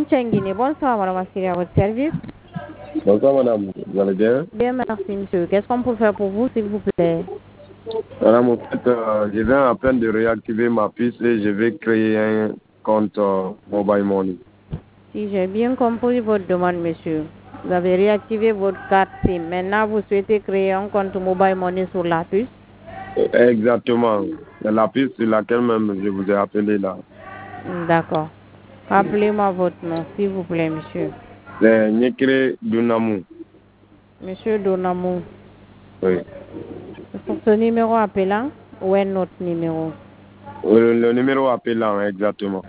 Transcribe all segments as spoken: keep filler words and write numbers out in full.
Madame Tchengine, bonsoir Madame Askiri à votre service. Bonsoir madame, vous allez bien? Bien, merci monsieur. Qu'est-ce qu'on peut faire pour vous s'il vous plaît? Madame, en fait, euh, je viens à peine de réactiver ma puce et je vais créer un compte euh, Mobile Money. Si j'ai bien compris votre demande monsieur, vous avez réactivé votre carte SIM. Maintenant, vous souhaitez créer un compte Mobile Money sur la puce? Exactement. C'est la puce sur laquelle même je vous ai appelé là. D'accord. Rappelez-moi votre nom, s'il vous plaît, monsieur. C'est Nyekere Dunamou. Monsieur Donamou. Oui. C'est pour ce numéro appelant ou un autre numéro? Le, le numéro appelant, exactement.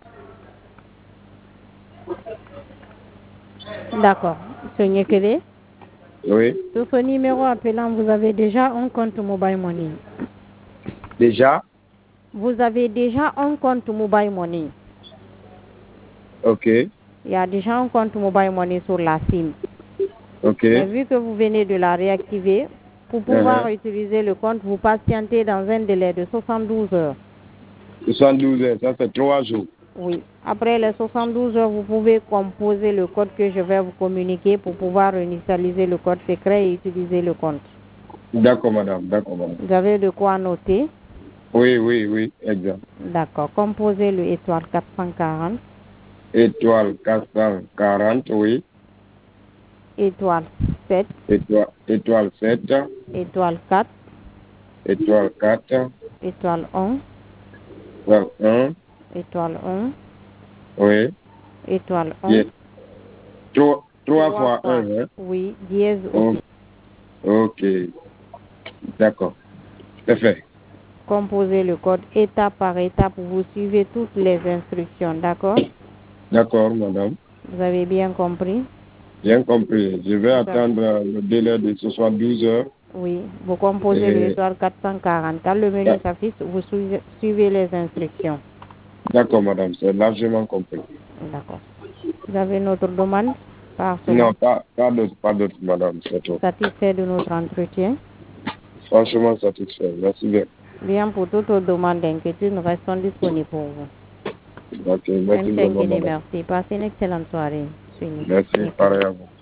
D'accord. Monsieur Nyekere, Oui. sur ce numéro appelant, vous avez déjà un compte Mobile Money. Déjà? Vous avez déjà un compte Mobile Money. Ok. Il y a déjà un compte Mobile Money sur la SIM. Ok. Mais vu que vous venez de la réactiver, pour pouvoir Uh-huh. utiliser le compte, vous patientez dans un délai de soixante-douze heures. soixante-douze heures, ça fait trois jours. Oui. Après les soixante-douze heures, vous pouvez composer le code que je vais vous communiquer pour pouvoir initialiser le code secret et utiliser le compte. D'accord madame, d'accord madame. Vous avez de quoi noter? Oui, oui, oui, exact. D'accord. Composez le étoile quatre cent quarante. Étoile quatre cent quarante, oui. Étoile sept. Étoile, étoile sept. Étoile quatre. Étoile quatre. Étoile un. Étoile un. Étoile un. Oui. Étoile un. Bien. Trois, trois trois fois fois. un, hein? Oui, dièse Oh, aussi. ok. D'accord. C'est fait. Composez le code étape par étape. Vous suivez toutes les instructions, d'accord? D'accord, madame. Vous avez bien compris? Bien compris. Je vais attendre le délai de soixante-douze heures. Oui, vous composez Et... l'étoile quatre cent quarante. Quand le menu s'affiche, vous suivez, suivez les instructions. D'accord, madame. C'est largement compris. D'accord. Vous avez notre demande par Non, cela? pas, pas d'autre, pas d'autre, madame. C'est tout. Satisfait de notre entretien? Franchement satisfait. Merci bien. Bien, pour toute demande d'inquiétude, nous restons disponibles pour vous. Ok, merci vraiment, madame. Merci. Passez une excellente soirée. Merci, pareil à vous.